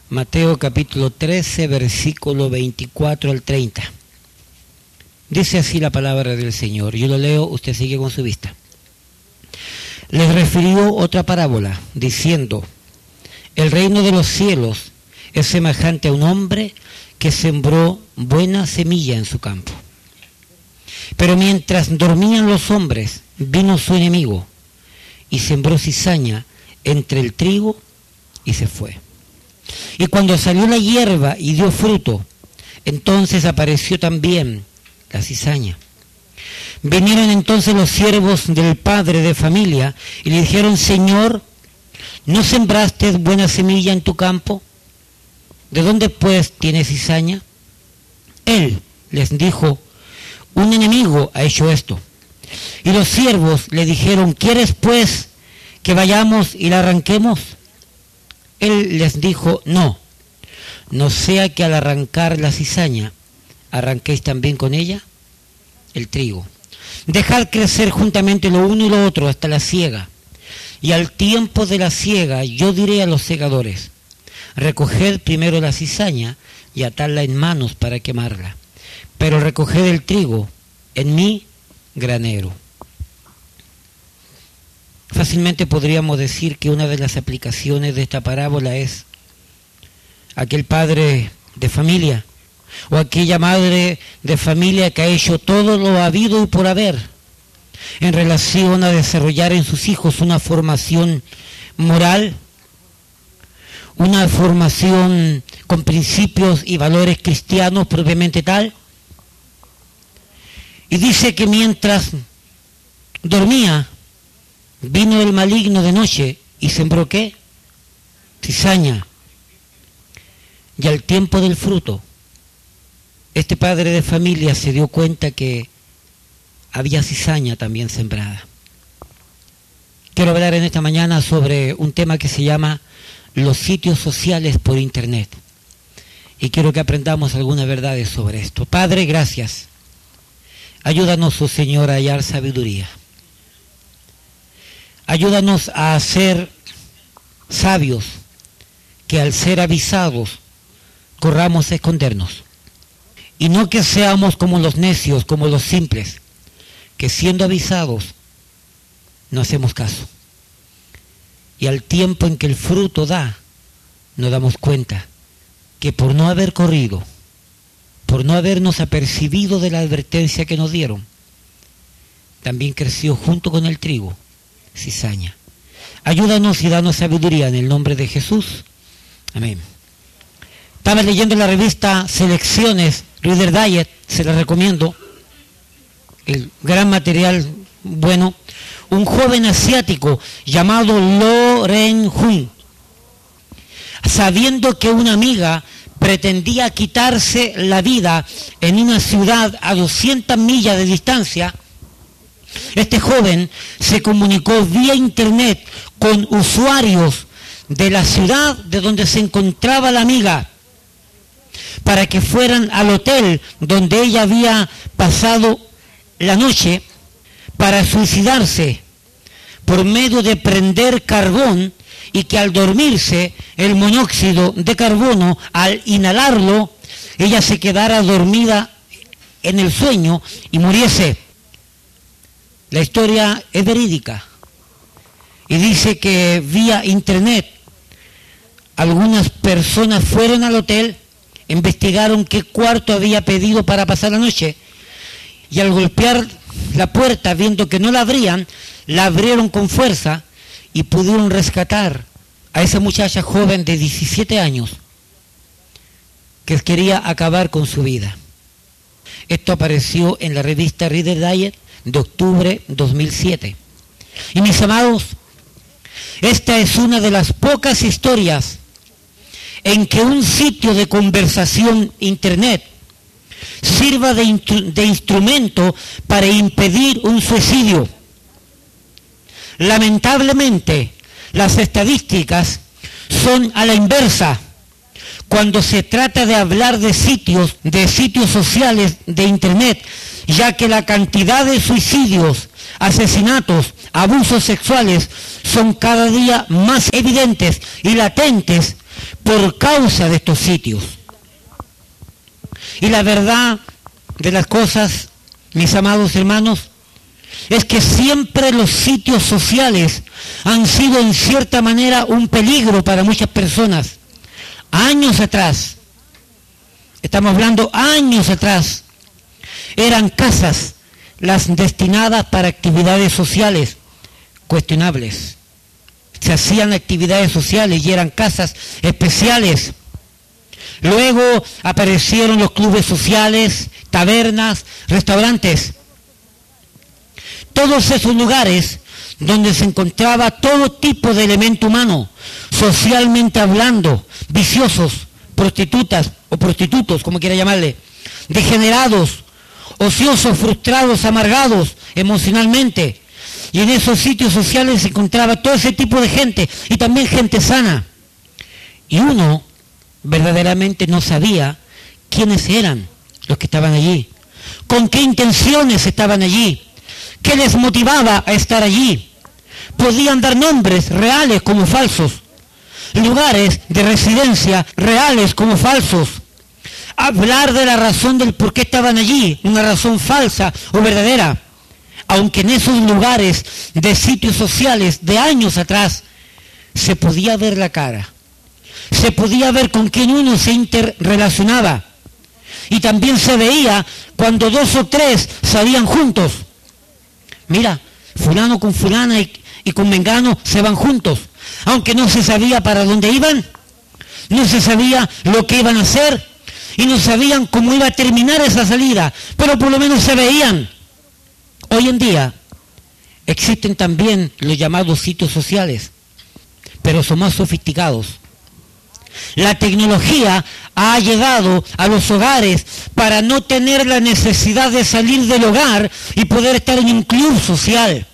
Mateo capítulo 13, versículo 24 al 30. Dice así la palabra del Señor. Yo lo leo, usted sigue con su vista. Les refirió otra parábola, diciendo: el reino de los cielos es semejante a un hombre que sembró buena semilla en su campo. Pero mientras dormían los hombres, vino su enemigo y sembró cizaña entre el trigo y se fue. Y cuando salió la hierba y dio fruto, entonces apareció también la cizaña. Vinieron entonces los siervos del padre de familia y le dijeron: Señor, ¿no sembraste buena semilla en tu campo? ¿De dónde pues tienes cizaña? Él les dijo: un enemigo ha hecho esto. Y los siervos le dijeron: ¿quieres pues que vayamos y la arranquemos? Él les dijo: no sea que al arrancar la cizaña arranquéis también con ella el trigo. Dejad crecer juntamente lo uno y lo otro hasta la siega. Y al tiempo de la siega yo diré a los segadores: recoged primero la cizaña y atadla en manos para quemarla, pero recoged el trigo en mi granero. Fácilmente podríamos decir que una de las aplicaciones de esta parábola es aquel padre de familia o aquella madre de familia que ha hecho todo lo habido y por haber en relación a desarrollar en sus hijos una formación moral, una formación con principios y valores cristianos propiamente tal. Y dice que mientras dormía, vino el maligno de noche y sembró ¿qué? Cizaña. Y al tiempo del fruto, este padre de familia se dio cuenta que había cizaña también sembrada. Quiero hablar en esta mañana sobre un tema que se llama los sitios sociales por internet. Y quiero que aprendamos algunas verdades sobre esto. Padre, gracias. Ayúdanos, oh Señor, a hallar sabiduría. Ayúdanos a ser sabios, que al ser avisados corramos a escondernos. Y no que seamos como los necios, como los simples, que siendo avisados no hacemos caso. Y al tiempo en que el fruto da, nos damos cuenta que por no haber corrido, por no habernos apercibido de la advertencia que nos dieron, también creció junto con el trigo cizaña. Ayúdanos y danos sabiduría en el nombre de Jesús. Amén. Estaba leyendo la revista Selecciones, Reader Digest, se la recomiendo, el gran material bueno. Un joven asiático llamado Lo Ren-Hun, sabiendo que una amiga pretendía quitarse la vida en una ciudad a 200 millas de distancia, este joven se comunicó vía internet con usuarios de la ciudad de donde se encontraba la amiga para que fueran al hotel donde ella había pasado la noche para suicidarse por medio de prender carbón, y que al dormirse el monóxido de carbono, al inhalarlo, ella se quedara dormida en el sueño y muriese. La historia es verídica y dice que vía internet algunas personas fueron al hotel, investigaron qué cuarto había pedido para pasar la noche y al golpear la puerta, viendo que no la abrían, la abrieron con fuerza y pudieron rescatar a esa muchacha joven de 17 años que quería acabar con su vida. Esto apareció en la revista Reader Digest de octubre 2007. Y mis amados, esta es una de las pocas historias en que un sitio de conversación internet sirva de instrumento para impedir un suicidio. Lamentablemente, las estadísticas son a la inversa cuando se trata de hablar de sitios sociales de internet, ya que la cantidad de suicidios, asesinatos, abusos sexuales son cada día más evidentes y latentes por causa de estos sitios. Y la verdad de las cosas, mis amados hermanos, es que siempre los sitios sociales han sido en cierta manera un peligro para muchas personas. Años atrás, estamos hablando años atrás, eran casas las destinadas para actividades sociales cuestionables. Se hacían actividades sociales y eran casas especiales. Luego aparecieron los clubes sociales, tabernas, restaurantes. Todos esos lugares donde se encontraba todo tipo de elemento humano, socialmente hablando, viciosos, prostitutas o prostitutos, como quiera llamarle, degenerados, ociosos, frustrados, amargados emocionalmente. Y en esos sitios sociales se encontraba todo ese tipo de gente y también gente sana. Y uno verdaderamente no sabía quiénes eran los que estaban allí, con qué intenciones estaban allí, qué les motivaba a estar allí. Podían dar nombres reales como falsos, lugares de residencia reales como falsos, hablar de la razón del por qué estaban allí, una razón falsa o verdadera, aunque en esos lugares de sitios sociales de años atrás se podía ver la cara, se podía ver con quién uno se interrelacionaba, y también se veía cuando 2 o 3 salían juntos. Mira, fulano con fulana y con mengano se van juntos, aunque no se sabía para dónde iban, no se sabía lo que iban a hacer y no sabían cómo iba a terminar esa salida, pero por lo menos se veían. Hoy en día existen también los llamados sitios sociales, pero son más sofisticados. La tecnología ha llegado a los hogares para no tener la necesidad de salir del hogar y poder estar en un club social.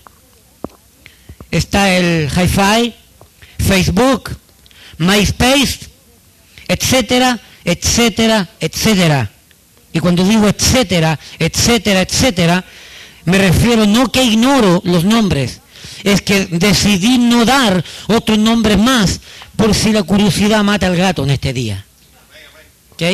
Está el Hi-Fi, Facebook, MySpace, etcétera, etcétera, etcétera. Y cuando digo etcétera, etcétera, etcétera, me refiero no que ignoro los nombres, es que decidí no dar otros nombres más por si la curiosidad mata al gato en este día. ¿Ok?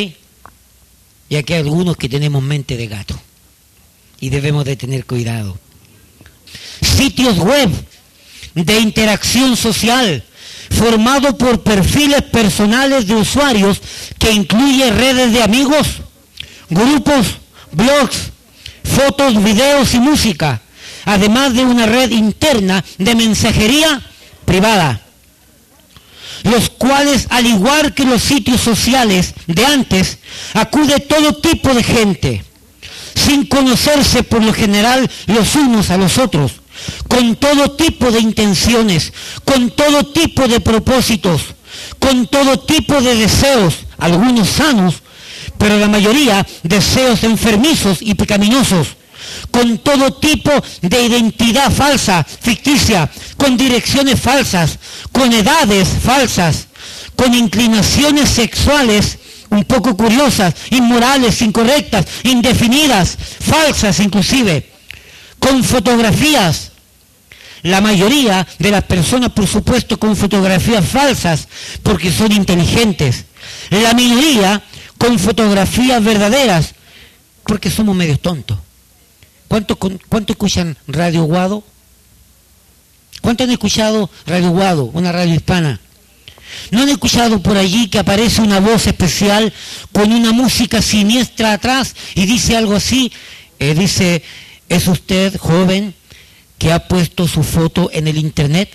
Y aquí hay algunos que tenemos mente de gato y debemos de tener cuidado. Sitios web de interacción social formado por perfiles personales de usuarios que incluye redes de amigos, grupos, blogs, fotos, videos y música, además de una red interna de mensajería privada, los cuales, al igual que los sitios sociales de antes, acude todo tipo de gente, sin conocerse por lo general los unos a los otros, con todo tipo de intenciones, con todo tipo de propósitos, con todo tipo de deseos, algunos sanos, pero la mayoría deseos enfermizos y pecaminosos, con todo tipo de identidad falsa, ficticia, con direcciones falsas, con edades falsas, con inclinaciones sexuales un poco curiosas, inmorales, incorrectas, indefinidas, falsas inclusive, con fotografías. La mayoría de las personas, por supuesto, con fotografías falsas, porque son inteligentes. La minoría con fotografías verdaderas, porque somos medios tontos. ¿Cuánto escuchan Radio Guado? ¿Cuánto han escuchado Radio Guado, una radio hispana? ¿No han escuchado por allí que aparece una voz especial con una música siniestra atrás y dice algo así? Dice, ¿es usted joven que ha puesto su foto en el internet?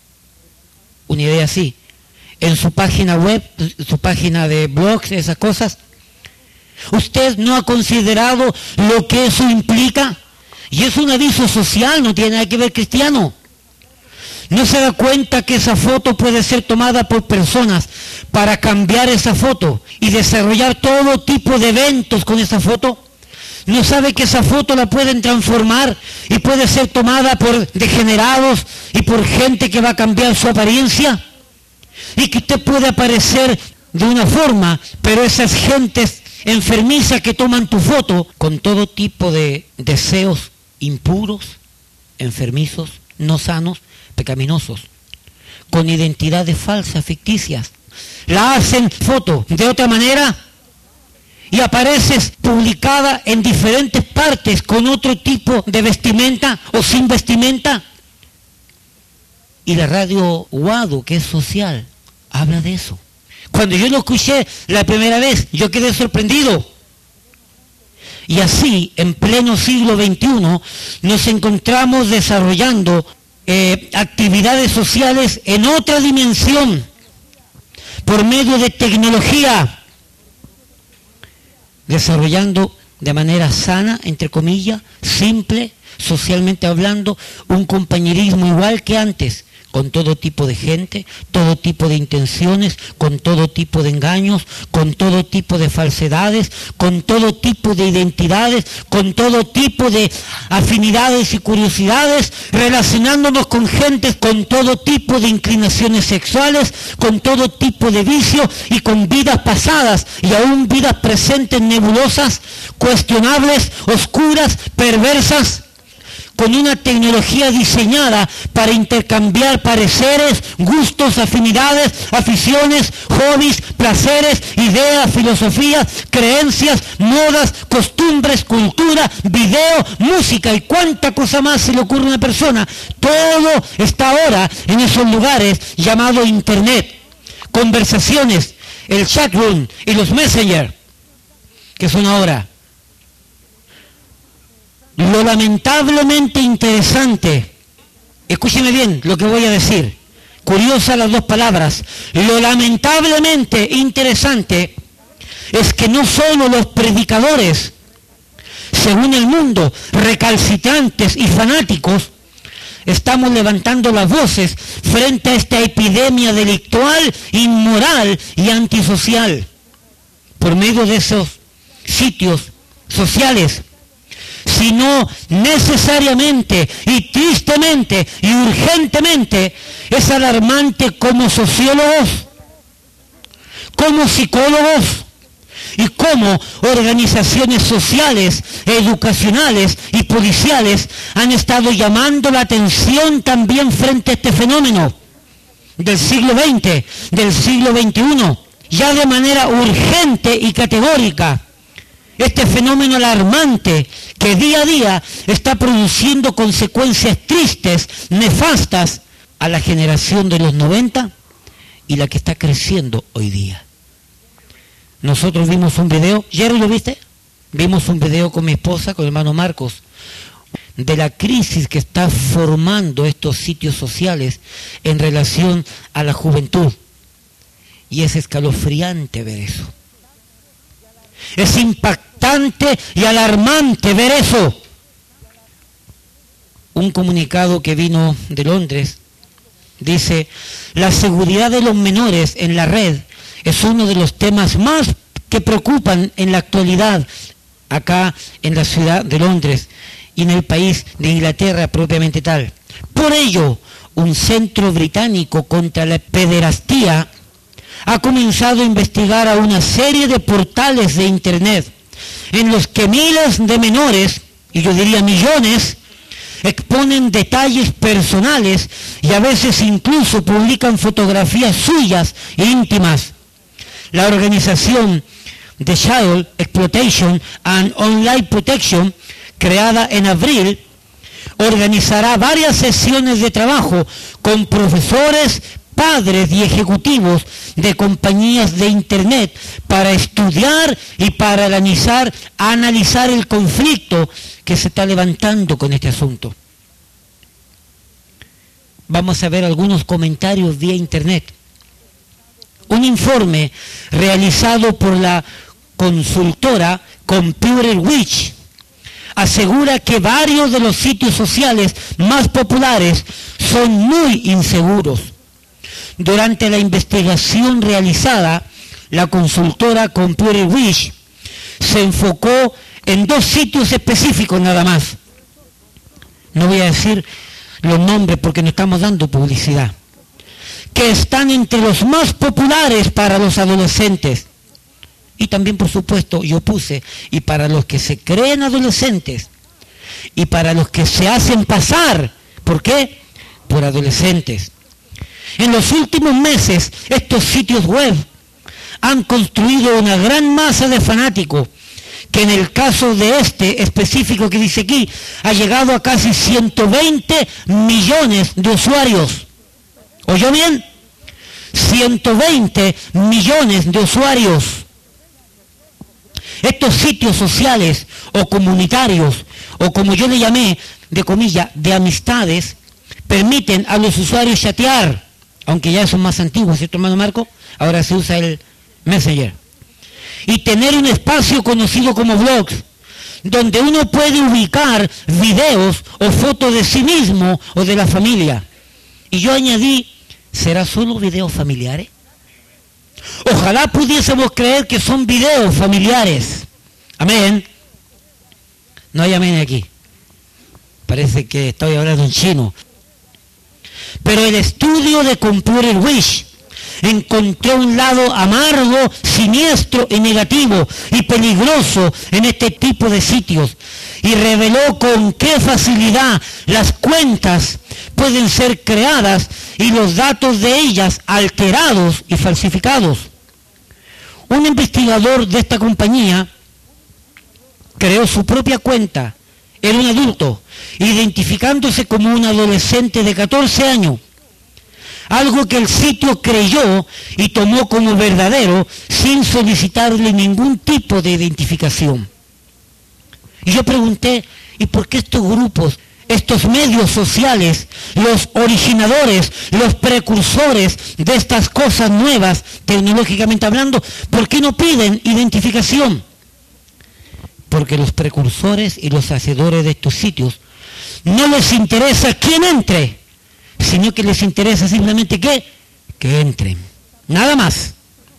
Una idea así. En su página web, su página de blogs, esas cosas. ¿Usted no ha considerado lo que eso implica? Y es un aviso social, no tiene nada que ver cristiano. ¿No se da cuenta que esa foto puede ser tomada por personas para cambiar esa foto y desarrollar todo tipo de eventos con esa foto? ¿No sabe que esa foto la pueden transformar y puede ser tomada por degenerados y por gente que va a cambiar su apariencia? Y que usted puede aparecer de una forma, pero esas gentes enfermizas que toman tu foto con todo tipo de deseos impuros, enfermizos, no sanos, pecaminosos, con identidades falsas, ficticias, la hacen foto de otra manera y apareces publicada en diferentes partes con otro tipo de vestimenta o sin vestimenta. Y la radio Guado, que es social, habla de eso. Cuando yo lo escuché la primera vez, yo quedé sorprendido. Y así, en pleno siglo XXI, nos encontramos desarrollando actividades sociales en otra dimensión, por medio de tecnología, desarrollando de manera sana, entre comillas, simple, socialmente hablando, un compañerismo igual que antes, con todo tipo de gente, todo tipo de intenciones, con todo tipo de engaños, con todo tipo de falsedades, con todo tipo de identidades, con todo tipo de afinidades y curiosidades, relacionándonos con gente con todo tipo de inclinaciones sexuales, con todo tipo de vicios y con vidas pasadas y aún vidas presentes nebulosas, cuestionables, oscuras, perversas, con una tecnología diseñada para intercambiar pareceres, gustos, afinidades, aficiones, hobbies, placeres, ideas, filosofías, creencias, modas, costumbres, cultura, video, música y cuánta cosa más se le ocurre a una persona. Todo está ahora en esos lugares llamados Internet. Conversaciones, el chat room y los messenger, que son ahora. Lo lamentablemente interesante, escúcheme bien lo que voy a decir, curiosas las dos palabras, lo lamentablemente interesante es que no solo los predicadores, según el mundo, recalcitrantes y fanáticos, estamos levantando las voces frente a esta epidemia delictual, inmoral y antisocial, por medio de esos sitios sociales, sino necesariamente y tristemente y urgentemente es alarmante como sociólogos, como psicólogos y como organizaciones sociales, educacionales y policiales han estado llamando la atención también frente a este fenómeno del siglo XX, del siglo XXI, ya de manera urgente y categórica. Este fenómeno alarmante que día a día está produciendo consecuencias tristes, nefastas a la generación de los 90 y la que está creciendo hoy día. Nosotros vimos un video, ¿Jerry lo viste? Vimos un video con mi esposa, con el hermano Marcos, de la crisis que está formando estos sitios sociales en relación a la juventud. Y es escalofriante ver eso. Es impactante y alarmante ver eso. Un comunicado que vino de Londres dice: la seguridad de los menores en la red es uno de los temas más que preocupan en la actualidad acá en la ciudad de Londres y en el país de Inglaterra propiamente tal. Por ello, un centro británico contra la pederastía ha comenzado a investigar a una serie de portales de Internet en los que miles de menores, y yo diría millones, exponen detalles personales y a veces incluso publican fotografías suyas íntimas. La organización The Child Exploitation and Online Protection, creada en abril, organizará varias sesiones de trabajo con profesores, padres y ejecutivos de compañías de Internet para estudiar y para analizar el conflicto que se está levantando con este asunto. Vamos a ver algunos comentarios vía Internet. Un informe realizado por la consultora Computer Witch asegura que varios de los sitios sociales más populares son muy inseguros. Durante la investigación realizada, la consultora Computer Witch se enfocó en 2 sitios específicos nada más. No voy a decir los nombres porque no estamos dando publicidad, que están entre los más populares para los adolescentes. Y también, por supuesto, yo puse, y para los que se creen adolescentes, y para los que se hacen pasar, ¿por qué? Por adolescentes. En los últimos meses, estos sitios web han construido una gran masa de fanáticos, que en el caso de este específico que dice aquí, ha llegado a casi 120 millones de usuarios. ¿Oyó bien? 120 millones de usuarios. Estos sitios sociales o comunitarios, o como yo le llamé, de comillas, de amistades, permiten a los usuarios chatear, aunque ya son más antiguos, ¿cierto, hermano Marco? Ahora se usa el Messenger. Y tener un espacio conocido como blogs, donde uno puede ubicar videos o fotos de sí mismo o de la familia. Y yo añadí, ¿será solo videos familiares? Ojalá pudiésemos creer que son videos familiares. Amén. No hay amén aquí. Parece que estoy hablando en chino. Pero el estudio de Computer Wish encontró un lado amargo, siniestro y negativo y peligroso en este tipo de sitios y reveló con qué facilidad las cuentas pueden ser creadas y los datos de ellas alterados y falsificados. Un investigador de esta compañía creó su propia cuenta, era un adulto, identificándose como un adolescente de 14 años. Algo que el sitio creyó y tomó como verdadero sin solicitarle ningún tipo de identificación. Y yo pregunté, ¿y por qué estos grupos, estos medios sociales, los originadores, los precursores de estas cosas nuevas, tecnológicamente hablando, por qué no piden identificación? Porque los precursores y los hacedores de estos sitios no les interesa quién entre, sino que les interesa simplemente que entren. Nada más.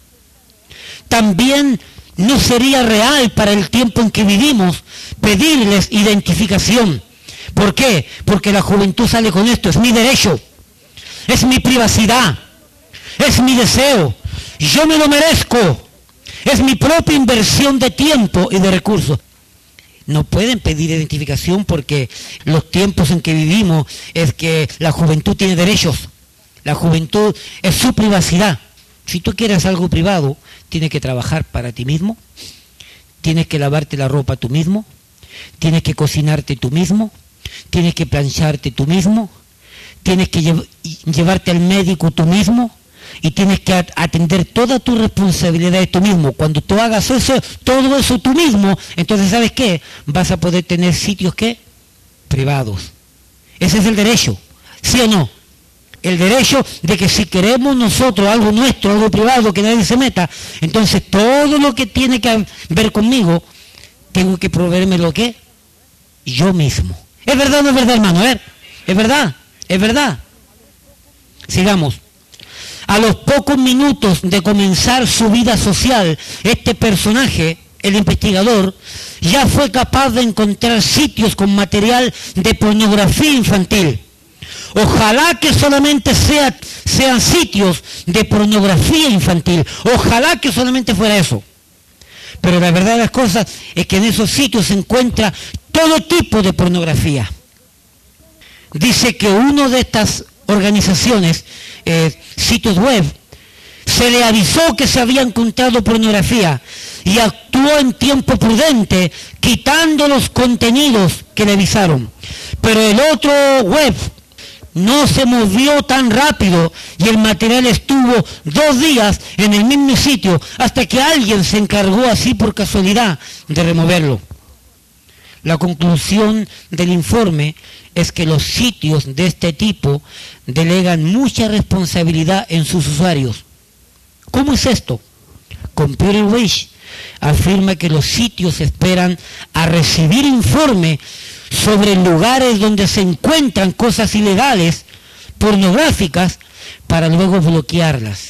También no sería real para el tiempo en que vivimos pedirles identificación. ¿Por qué? Porque la juventud sale con esto, es mi derecho, es mi privacidad, es mi deseo, yo me lo merezco, es mi propia inversión de tiempo y de recursos. No pueden pedir identificación porque los tiempos en que vivimos es que la juventud tiene derechos. La juventud es su privacidad. Si tú quieres algo privado, tienes que trabajar para ti mismo, tienes que lavarte la ropa tú mismo, tienes que cocinarte tú mismo, tienes que plancharte tú mismo, tienes que llevarte al médico tú mismo, y tienes que atender todas tus responsabilidades tú mismo. Cuando tú hagas eso, todo eso tú mismo, entonces ¿sabes qué? Vas a poder tener sitios ¿qué? Privados. Ese es el derecho, ¿sí o no? El derecho de que si queremos nosotros algo nuestro, algo privado, que nadie se meta, entonces todo lo que tiene que ver conmigo, tengo que proveerme lo que yo mismo. ¿Es verdad o no es verdad, hermano? A ver, ¿es verdad? ¿Es verdad? Sigamos. A los pocos minutos de comenzar su vida social, este personaje, el investigador, ya fue capaz de encontrar sitios con material de pornografía infantil. Ojalá que solamente sean sitios de pornografía infantil. Ojalá que solamente fuera eso. Pero la verdad de las cosas es que en esos sitios se encuentra todo tipo de pornografía. Dice que uno de estas organizaciones, sitios web, se le avisó que se había encontrado pornografía y actuó en tiempo prudente quitando los contenidos que le avisaron. Pero el otro web no se movió tan rápido y el material estuvo 2 días en el mismo sitio hasta que alguien se encargó así por casualidad de removerlo. La conclusión del informe es que los sitios de este tipo delegan mucha responsabilidad en sus usuarios. ¿Cómo es esto? Computer Wish afirma que los sitios esperan a recibir informe sobre lugares donde se encuentran cosas ilegales, pornográficas, para luego bloquearlas.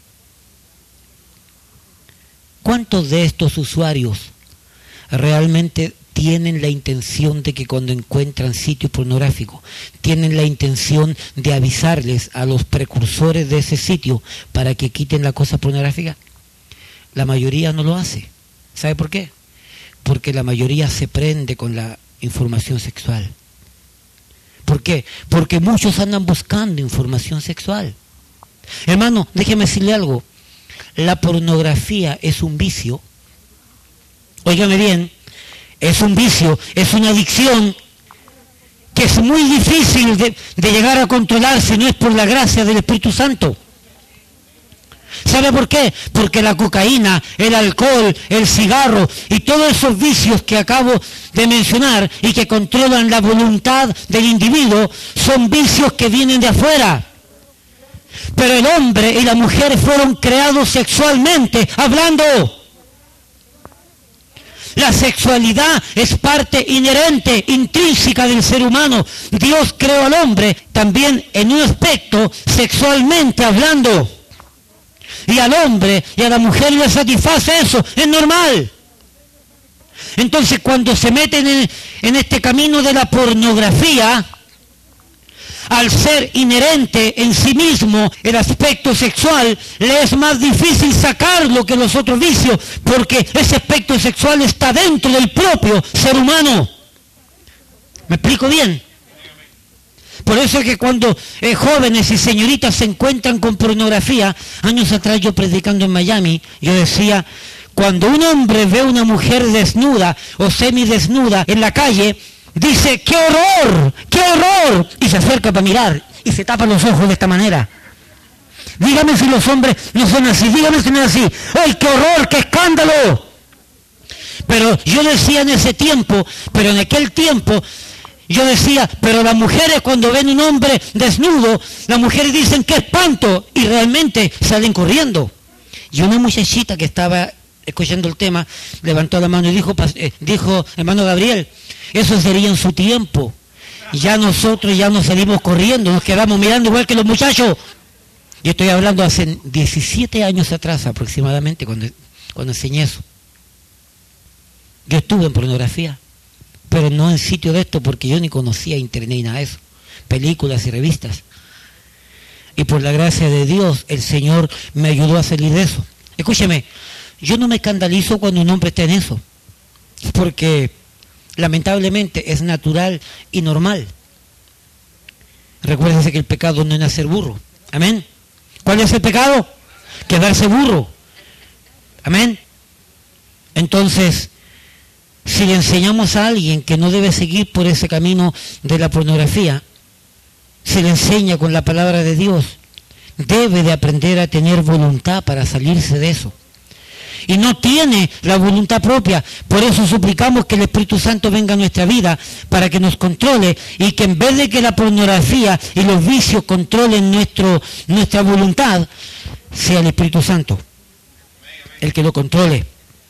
¿Cuántos de estos usuarios realmente tienen la intención de que cuando encuentran sitios pornográficos, tienen la intención de avisarles a los precursores de ese sitio para que quiten la cosa pornográfica? La mayoría no lo hace. ¿Sabe por qué? Porque la mayoría se prende con la información sexual. ¿Por qué? Porque muchos andan buscando información sexual. Hermano, déjeme decirle algo. La pornografía es un vicio. Óigame bien, es un vicio, es una adicción que es muy difícil de llegar a controlar si no es por la gracia del Espíritu Santo. ¿Sabe por qué? Porque la cocaína, el alcohol, el cigarro y todos esos vicios que acabo de mencionar y que controlan la voluntad del individuo son vicios que vienen de afuera. Pero el hombre y la mujer fueron creados sexualmente hablando. La sexualidad es parte inherente, intrínseca del ser humano. Dios creó al hombre también en un aspecto sexualmente hablando. Y al hombre y a la mujer le satisface eso, es normal. Entonces cuando se meten en este camino de la pornografía, al ser inherente en sí mismo el aspecto sexual, le es más difícil sacarlo que los otros vicios, porque ese aspecto sexual está dentro del propio ser humano. ¿Me explico bien? Por eso es que cuando jóvenes y señoritas se encuentran con pornografía, años atrás yo predicando en Miami, yo decía, cuando un hombre ve a una mujer desnuda o semidesnuda en la calle, dice, ¡qué horror! ¡Qué horror! Y se acerca para mirar y se tapa los ojos de esta manera. Dígame si los hombres no son así, dígame si no es así. ¡Ay, qué horror! ¡Qué escándalo! Pero yo decía en ese tiempo, pero en aquel tiempo, yo decía, pero las mujeres cuando ven un hombre desnudo, las mujeres dicen, ¡qué espanto! Y realmente salen corriendo. Y una muchachita que estaba escuchando el tema, levantó la mano y dijo, hermano Gabriel, eso sería en su tiempo. Ya nosotros ya nos salimos corriendo, nos quedamos mirando igual que los muchachos. Yo estoy hablando hace 17 años atrás aproximadamente, cuando enseñé eso. Yo estuve en pornografía, pero no en sitio de esto porque yo ni conocía internet ni nada de eso. Películas y revistas. Y por la gracia de Dios, el Señor me ayudó a salir de eso. Escúcheme, yo no me escandalizo cuando un hombre está en eso, porque lamentablemente es natural y normal. Recuérdense que el pecado no es nacer burro. Amén. ¿Cuál es el pecado? Quedarse burro. Amén. Entonces, si le enseñamos a alguien que no debe seguir por ese camino de la pornografía, se le enseña con la palabra de Dios, debe de aprender a tener voluntad para salirse de eso. Y no tiene la voluntad propia. Por eso suplicamos que el Espíritu Santo venga a nuestra vida para que nos controle y que en vez de que la pornografía y los vicios controlen nuestra voluntad, sea el Espíritu Santo el que lo controle.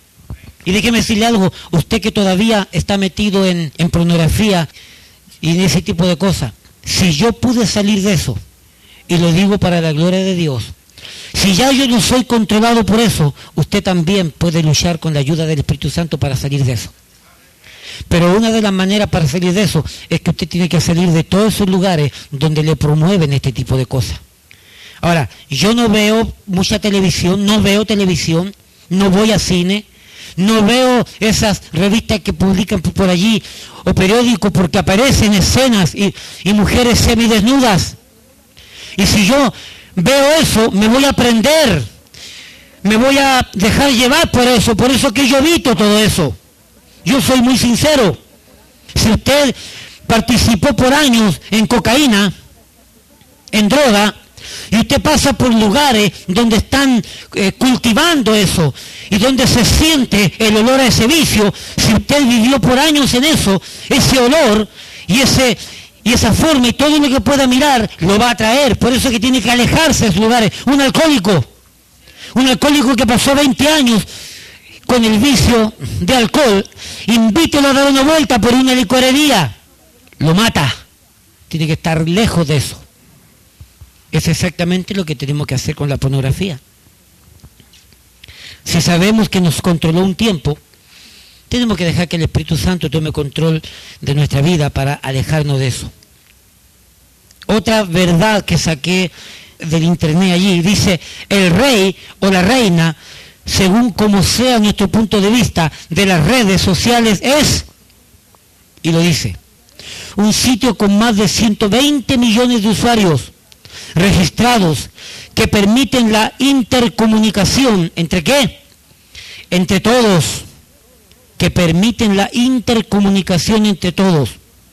Y déjeme decirle algo, usted que todavía está metido en pornografía y en ese tipo de cosas, si yo pude salir de eso, y lo digo para la gloria de Dios, si ya yo no soy controlado por eso, usted también puede luchar con la ayuda del Espíritu Santo para salir de eso. Pero una de las maneras para salir de eso es que usted tiene que salir de todos esos lugares donde le promueven este tipo de cosas. Ahora, yo no veo mucha televisión, no veo televisión, no voy a cine, no veo esas revistas que publican por allí o periódicos porque aparecen escenas y mujeres semidesnudas. Y si yo veo eso, me voy a prender, me voy a dejar llevar por eso que yo evito todo eso. Yo soy muy sincero. Si usted participó por años en cocaína, en droga, y usted pasa por lugares donde están cultivando eso y donde se siente el olor a ese vicio, si usted vivió por años en eso, ese olor y esa forma y todo lo que pueda mirar lo va a traer. Por eso es que tiene que alejarse de esos lugares. Un alcohólico que pasó 20 años con el vicio de alcohol, invítelo a dar una vuelta por una licorería, lo mata. Tiene que estar lejos de eso. Es exactamente lo que tenemos que hacer con la pornografía. Si sabemos que nos controló un tiempo, tenemos que dejar que el Espíritu Santo tome control de nuestra vida para alejarnos de eso. Otra verdad que saqué del internet allí, dice, el rey o la reina, según como sea nuestro punto de vista de las redes sociales, es, y lo dice, un sitio con más de 120 millones de usuarios, registrados que permiten la intercomunicación. ¿Entre qué? Entre todos. Que permiten la intercomunicación entre todos.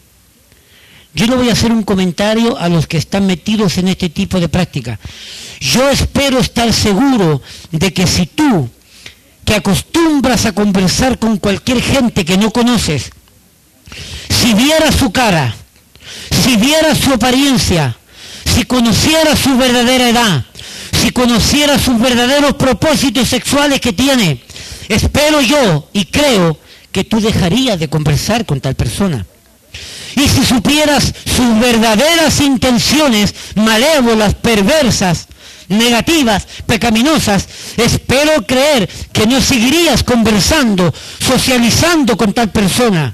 Yo le voy a hacer un comentario a los que están metidos en este tipo de práctica. Yo espero estar seguro de que si tú, que acostumbras a conversar con cualquier gente que no conoces, si vieras su cara, si vieras su apariencia, si conocieras su verdadera edad, si conocieras sus verdaderos propósitos sexuales que tiene, espero yo y creo que tú dejarías de conversar con tal persona. Y si supieras sus verdaderas intenciones malévolas, perversas, negativas, pecaminosas, espero creer que no seguirías conversando, socializando con tal persona.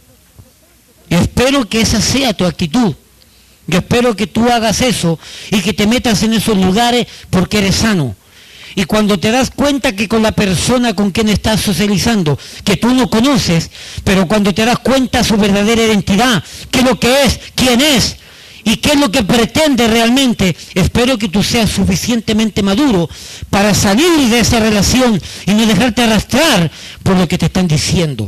Y espero que esa sea tu actitud. Yo espero que tú hagas eso y que te metas en esos lugares porque eres sano. Y cuando te das cuenta que con la persona con quien estás socializando, que tú no conoces, pero cuando te das cuenta su verdadera identidad, qué es lo que es, quién es y qué es lo que pretende realmente, espero que tú seas suficientemente maduro para salir de esa relación y no dejarte arrastrar por lo que te están diciendo.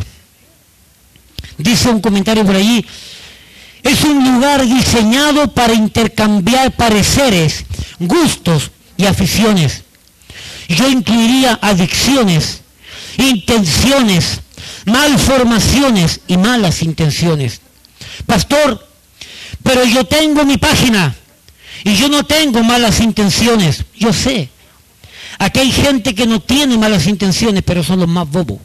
Dice un comentario por allí, es un lugar diseñado para intercambiar pareceres, gustos y aficiones. Yo incluiría adicciones, intenciones, malformaciones y malas intenciones. Pastor, pero yo tengo mi página y yo no tengo malas intenciones. Yo sé, aquí hay gente que no tiene malas intenciones, pero son los más bobos.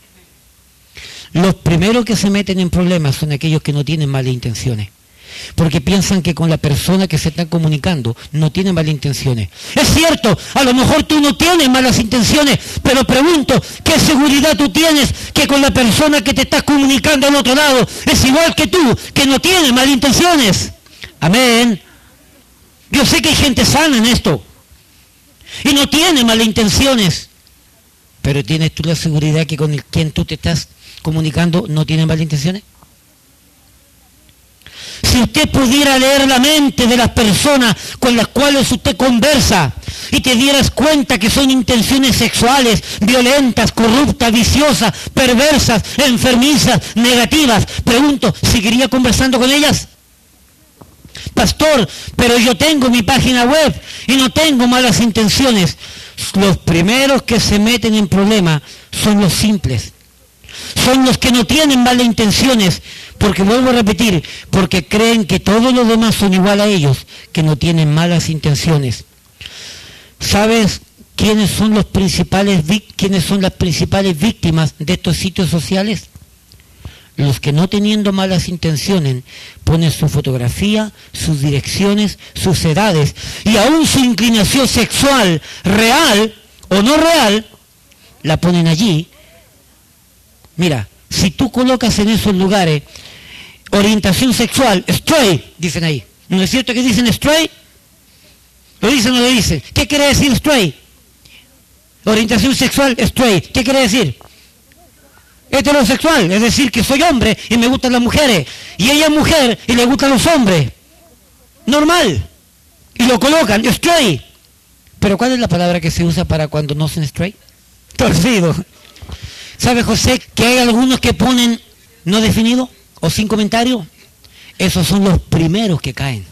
Los primeros que se meten en problemas son aquellos que no tienen malas intenciones. Porque piensan que con la persona que se está comunicando no tiene malas intenciones. Es cierto, a lo mejor tú no tienes malas intenciones, pero pregunto, ¿qué seguridad tú tienes que con la persona que te estás comunicando al otro lado es igual que tú, que no tiene malas intenciones? Amén. Yo sé que hay gente sana en esto y no tiene malas intenciones, pero ¿tienes tú la seguridad que con quien tú te estás comunicando no tiene malas intenciones? Si usted pudiera leer la mente de las personas con las cuales usted conversa y te dieras cuenta que son intenciones sexuales, violentas, corruptas, viciosas, perversas, enfermizas, negativas, pregunto, ¿seguiría conversando con ellas? Pastor, pero yo tengo mi página web y no tengo malas intenciones. Los primeros que se meten en problemas son los simples. Son los que no tienen malas intenciones, porque vuelvo a repetir, porque creen que todos los demás son igual a ellos, que no tienen malas intenciones. ¿Sabes quiénes son las principales víctimas de estos sitios sociales? Los que no teniendo malas intenciones ponen su fotografía, sus direcciones, sus edades y aún su inclinación sexual, real o no real, la ponen allí. Mira, si tú colocas en esos lugares orientación sexual, straight, dicen ahí. ¿No es cierto que dicen straight? ¿Lo dicen o no lo dicen? ¿Qué quiere decir straight? Orientación sexual, straight. ¿Qué quiere decir? Heterosexual, es decir, que soy hombre y me gustan las mujeres. Y ella es mujer y le gustan los hombres. Normal. Y lo colocan, straight. Pero ¿cuál es la palabra que se usa para cuando no son straight? Torcido. ¿Sabe, José, que hay algunos que ponen no definido o sin comentario? Esos son los primeros que caen.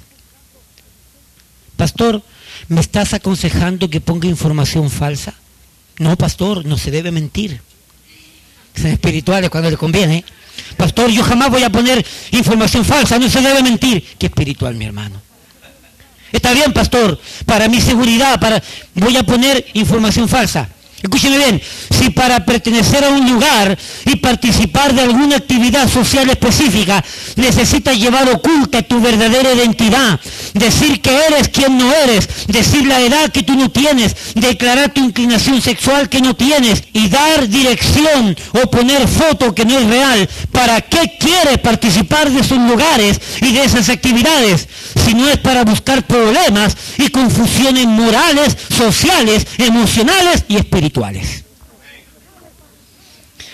Pastor, ¿me estás aconsejando que ponga información falsa? No, pastor, no se debe mentir. Son espirituales cuando les conviene. Pastor, yo jamás voy a poner información falsa, no se debe mentir. Qué espiritual, mi hermano. Está bien, pastor, para mi seguridad, voy a poner información falsa. Escúcheme bien, si para pertenecer a un lugar y participar de alguna actividad social específica necesitas llevar oculta tu verdadera identidad, decir que eres quien no eres, decir la edad que tú no tienes, declarar tu inclinación sexual que no tienes y dar dirección o poner foto que no es real, ¿para qué quieres participar de esos lugares y de esas actividades? Si no es para buscar problemas y confusiones morales, sociales, emocionales y espirituales. ¿Para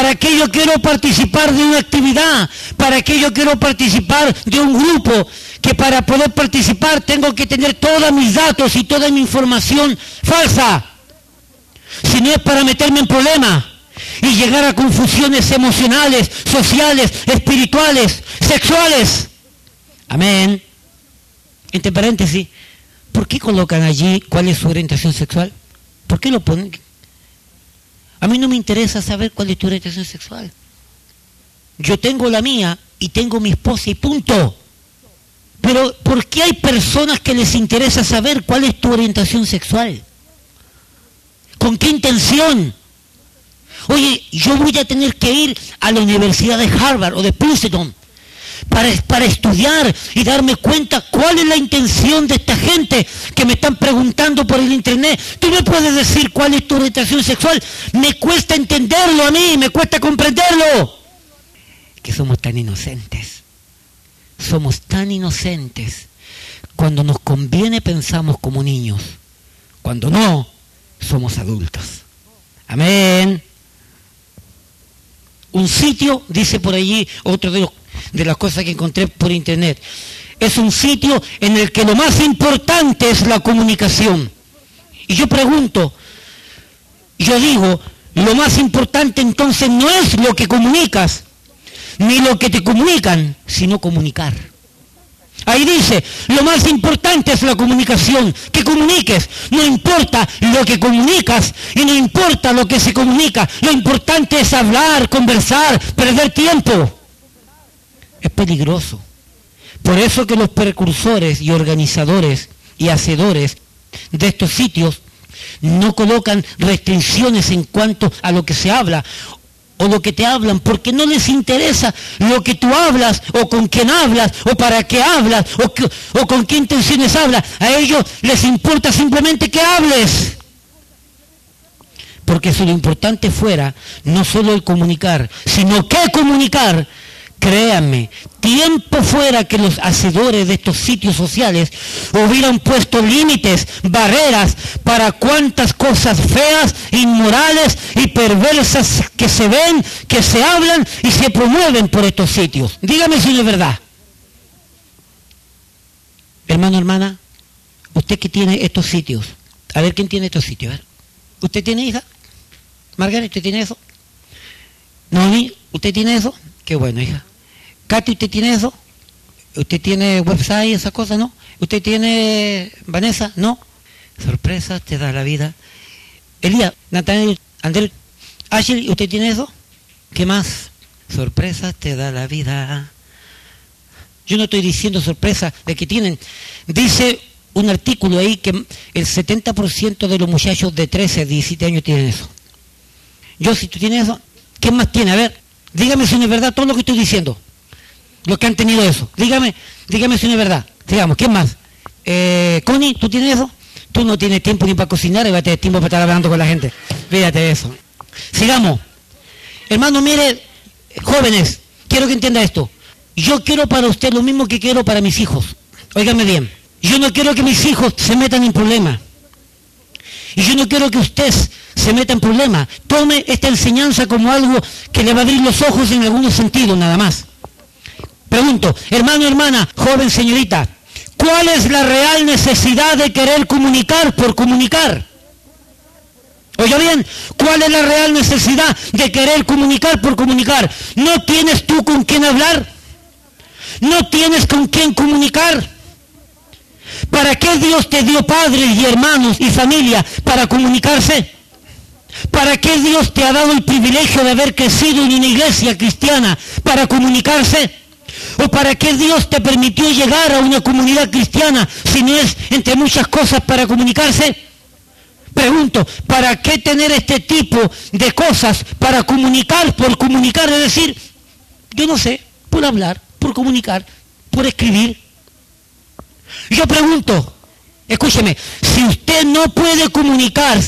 ¿Para qué yo quiero participar de una actividad? ¿Para qué yo quiero participar de un grupo? Que para poder participar tengo que tener todos mis datos y toda mi información falsa. Si no es para meterme en problemas y llegar a confusiones emocionales, sociales, espirituales, sexuales. Amén. Entre paréntesis, ¿por qué colocan allí cuál es su orientación sexual? ¿Por qué lo ponen? A mí no me interesa saber cuál es tu orientación sexual. Yo tengo la mía y tengo mi esposa y punto. Pero ¿por qué hay personas que les interesa saber cuál es tu orientación sexual? ¿Con qué intención? Oye, yo voy a tener que ir a la Universidad de Harvard o de Princeton para estudiar y darme cuenta cuál es la intención de esta gente que me están preguntando por el internet. Tú me puedes decir cuál es tu orientación sexual. Me cuesta entenderlo a mí, me cuesta comprenderlo. Que somos tan inocentes. Somos tan inocentes. Cuando nos conviene pensamos como niños. Cuando no, somos adultos. Amén. Un sitio, dice por allí, otro de las cosas que encontré por internet, es un sitio en el que lo más importante es la comunicación. Y yo pregunto, yo digo, lo más importante entonces no es lo que comunicas, ni lo que te comunican, sino comunicar. Ahí dice, lo más importante es la comunicación, que comuniques. No importa lo que comunicas y no importa lo que se comunica. Lo importante es hablar, conversar, perder tiempo. Es peligroso. Por eso que los precursores y organizadores y hacedores de estos sitios no colocan restricciones en cuanto a lo que se habla o lo que te hablan, porque no les interesa lo que tú hablas, o con quién hablas, o para qué hablas, o con qué intenciones hablas. A ellos les importa simplemente que hables. Porque si lo importante fuera no solo el comunicar, sino que comunicar, créanme, tiempo fuera que los hacedores de estos sitios sociales hubieran puesto límites, barreras para cuantas cosas feas, inmorales y perversas que se ven, que se hablan y se promueven por estos sitios. Dígame si no es verdad. Hermano, hermana, usted que tiene estos sitios, a ver quién tiene estos sitios, a ver. ¿Usted tiene hija? Margaret, ¿usted tiene eso? Noemí, ¿usted tiene eso? Qué bueno, hija. Katy, ¿usted tiene eso? ¿Usted tiene website, esa cosa, no? ¿Usted tiene Vanessa? No. Sorpresas te da la vida. Elías, Nathaniel, Andrés, Ashley, ¿usted tiene eso? ¿Qué más? Sorpresas te da la vida. Yo no estoy diciendo sorpresas de que tienen. Dice un artículo ahí que el 70% de los muchachos de 13 a 17 años tienen eso. Yo, si tú tienes eso, ¿qué más tiene? A ver, dígame si no es verdad todo lo que estoy diciendo. Los que han tenido eso. Dígame si no es verdad. Digamos, ¿quién más? Connie, ¿tú tienes eso? Tú no tienes tiempo ni para cocinar y vas a tener tiempo para estar hablando con la gente. Fíjate de eso. Sigamos. Hermano, mire, jóvenes, quiero que entienda esto. Yo quiero para usted lo mismo que quiero para mis hijos. Óigame bien. Yo no quiero que mis hijos se metan en problemas. Y yo no quiero que usted se meta en problemas. Tome esta enseñanza como algo que le va a abrir los ojos en algunos sentidos, nada más. Pregunto, hermano, hermana, joven, señorita, ¿cuál es la real necesidad de querer comunicar por comunicar? Oiga bien, ¿cuál es la real necesidad de querer comunicar por comunicar? ¿No tienes tú con quién hablar? ¿No tienes con quién comunicar? ¿Para qué Dios te dio padres y hermanos y familia? ¿Para comunicarse? ¿Para qué Dios te ha dado el privilegio de haber crecido en una iglesia cristiana? ¿Para comunicarse? ¿O para qué Dios te permitió llegar a una comunidad cristiana si no es, entre muchas cosas, para comunicarse? Pregunto, ¿para qué tener este tipo de cosas para comunicar por comunicar? Es decir, yo no sé, por hablar, por comunicar, por escribir. Yo pregunto, escúcheme, si usted no puede comunicar,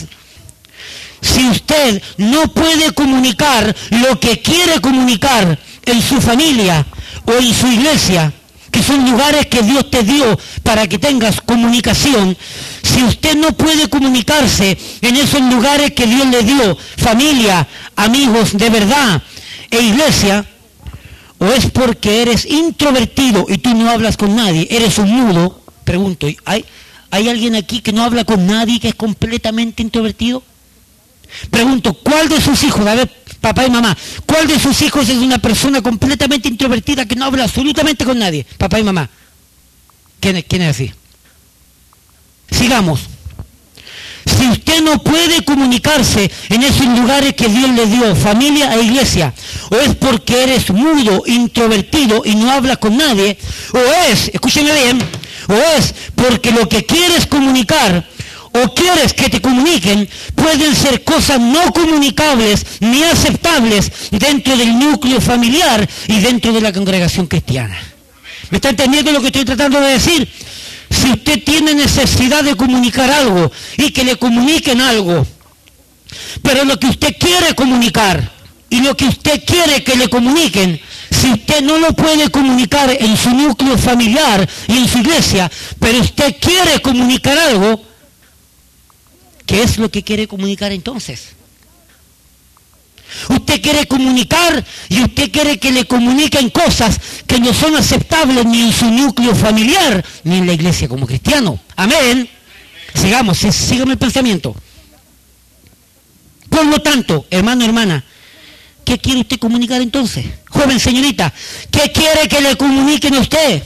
si usted no puede comunicar lo que quiere comunicar en su familia o en su iglesia, que son lugares que Dios te dio para que tengas comunicación, si usted no puede comunicarse en esos lugares que Dios le dio, familia, amigos de verdad e iglesia, o es porque eres introvertido y tú no hablas con nadie, eres un mudo. Pregunto, ¿hay alguien aquí que no habla con nadie, que es completamente introvertido? Pregunto, ¿cuál de sus hijos, a ver, papá y mamá, cuál de sus hijos es una persona completamente introvertida que no habla absolutamente con nadie? Papá y mamá. ¿Quién es así? Sigamos. Si usted no puede comunicarse en esos lugares que Dios le dio, familia e iglesia, o es porque eres mudo, introvertido y no hablas con nadie, o es, escúcheme bien, o es porque lo que quieres comunicar o quieres que te comuniquen pueden ser cosas no comunicables ni aceptables dentro del núcleo familiar y dentro de la congregación cristiana. ¿Me está entendiendo lo que estoy tratando de decir? Si usted tiene necesidad de comunicar algo y que le comuniquen algo, pero lo que usted quiere comunicar y lo que usted quiere que le comuniquen, si usted no lo puede comunicar en su núcleo familiar y en su iglesia, pero usted quiere comunicar algo, ¿qué es lo que quiere comunicar entonces? Usted quiere comunicar y usted quiere que le comuniquen cosas que no son aceptables ni en su núcleo familiar ni en la iglesia como cristiano. Amén. Sigamos, sígame el pensamiento. Por lo tanto, hermano, hermana, ¿qué quiere usted comunicar entonces? Joven señorita, ¿qué quiere que le comuniquen a usted?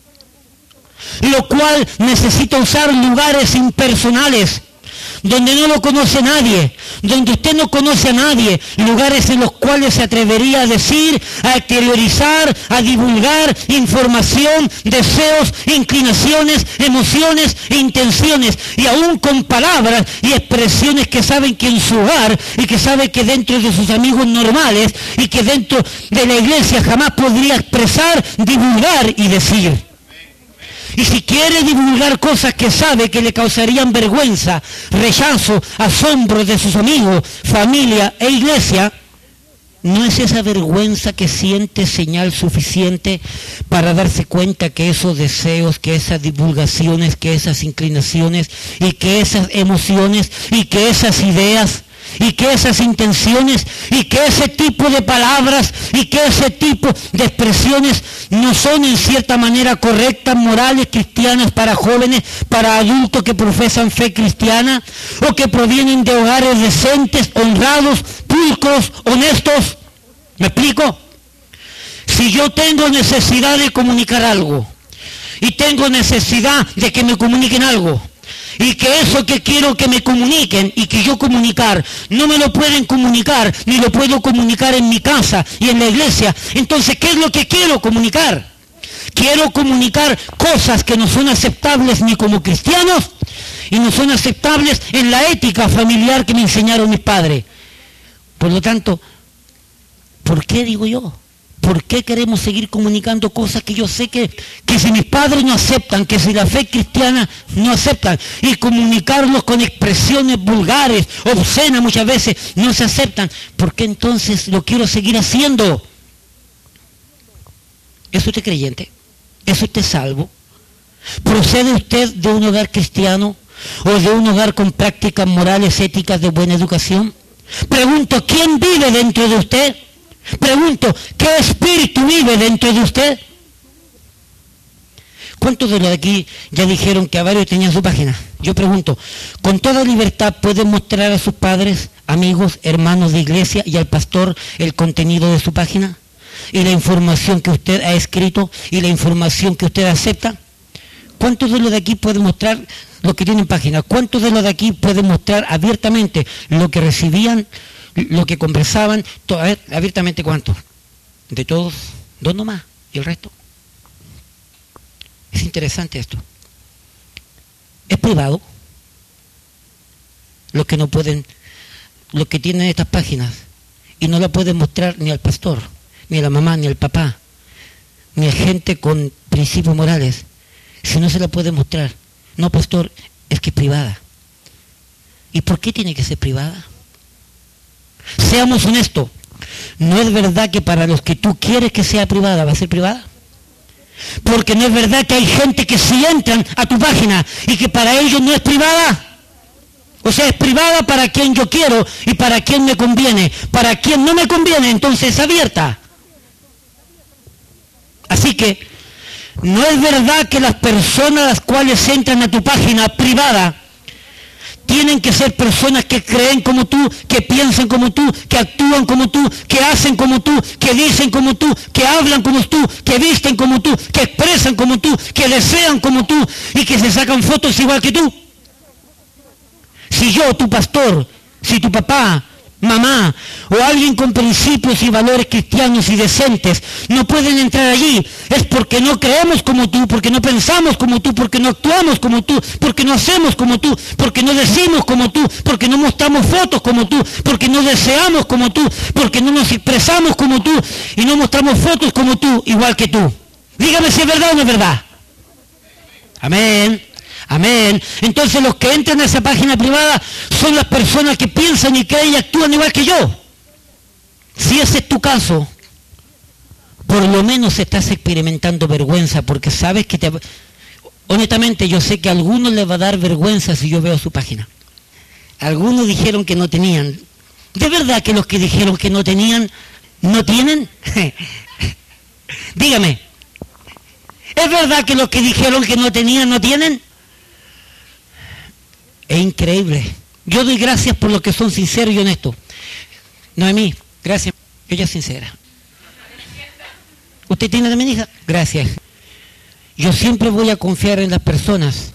Lo cual necesita usar lugares impersonales, donde no lo conoce nadie, donde usted no conoce a nadie, lugares en los cuales se atrevería a decir, a exteriorizar, a divulgar información, deseos, inclinaciones, emociones e intenciones, y aún con palabras y expresiones que saben que en su hogar y que sabe que dentro de sus amigos normales y que dentro de la iglesia jamás podría expresar, divulgar y decir. Y si quiere divulgar cosas que sabe que le causarían vergüenza, rechazo, asombro de sus amigos, familia e iglesia, ¿no es esa vergüenza que siente señal suficiente para darse cuenta que esos deseos, que esas divulgaciones, que esas inclinaciones y que esas emociones y que esas ideas y que esas intenciones y que ese tipo de palabras y que ese tipo de expresiones no son en cierta manera correctas, morales, cristianas para jóvenes, para adultos que profesan fe cristiana o que provienen de hogares decentes, honrados, pulcros, honestos? ¿Me explico? Si yo tengo necesidad de comunicar algo y tengo necesidad de que me comuniquen algo, y que eso que quiero que me comuniquen y que yo comunicar, no me lo pueden comunicar, ni lo puedo comunicar en mi casa y en la iglesia, entonces, ¿qué es lo que quiero comunicar? Quiero comunicar cosas que no son aceptables ni como cristianos y no son aceptables en la ética familiar que me enseñaron mis padres. Por lo tanto, ¿por qué digo yo? ¿Por qué queremos seguir comunicando cosas que yo sé que si mis padres no aceptan, que si la fe cristiana no aceptan, y comunicarlos con expresiones vulgares, obscenas muchas veces, no se aceptan? ¿Por qué entonces lo quiero seguir haciendo? ¿Es usted creyente? ¿Es usted salvo? ¿Procede usted de un hogar cristiano o de un hogar con prácticas morales, éticas de buena educación? Pregunto, ¿quién vive dentro de usted? Pregunto, ¿qué espíritu vive dentro de usted? ¿Cuántos de los de aquí ya dijeron que a varios tenían su página? Yo pregunto, ¿con toda libertad pueden mostrar a sus padres, amigos, hermanos de iglesia y al pastor el contenido de su página? ¿Y la información que usted ha escrito y la información que usted acepta? ¿Cuántos de los de aquí pueden mostrar lo que tienen página? ¿Cuántos de los de aquí pueden mostrar abiertamente lo que recibían, lo que conversaban? A ver, abiertamente, ¿cuántos? De todos, 2 nomás, ¿y el resto? Es interesante esto. Es privado. Los que no pueden, los que tienen estas páginas y no la pueden mostrar ni al pastor, ni a la mamá, ni al papá, ni a gente con principios morales, si no se la puede mostrar. No, pastor, es que es privada. ¿Y por qué tiene que ser privada? Seamos honestos, ¿no es verdad que para los que tú quieres que sea privada, va a ser privada? Porque no es verdad que hay gente que sí entran a tu página y que para ellos no es privada. O sea, es privada para quien yo quiero y para quien me conviene. Para quien no me conviene, entonces es abierta. Así que no es verdad que las personas las cuales entran a tu página privada tienen que ser personas que creen como tú, que piensan como tú, que actúan como tú, que hacen como tú, que dicen como tú, que hablan como tú, que visten como tú, que expresan como tú, que desean como tú y que se sacan fotos igual que tú. Si yo, tu pastor, si tu papá, mamá o alguien con principios y valores cristianos y decentes no pueden entrar allí, es porque no creemos como tú, porque no pensamos como tú, porque no actuamos como tú, porque no hacemos como tú, porque no decimos como tú, porque no mostramos fotos como tú, porque no deseamos como tú, porque no nos expresamos como tú y no mostramos fotos como tú, igual que tú. Dígame si es verdad o no es verdad. Amén. Amén. Entonces los que entran a esa página privada son las personas que piensan y creen y actúan igual que yo. Si ese es tu caso, por lo menos estás experimentando vergüenza, porque sabes que honestamente yo sé que a algunos les va a dar vergüenza si yo veo su página. Algunos dijeron que no tenían. ¿De verdad que los que dijeron que no tenían, no tienen? Dígame. ¿Es verdad que los que dijeron que no tenían, no tienen? Es increíble. Yo doy gracias por los que son sinceros y honestos. Noemí, gracias. Ella es sincera. ¿Usted tiene también hija? Gracias. Yo siempre voy a confiar en las personas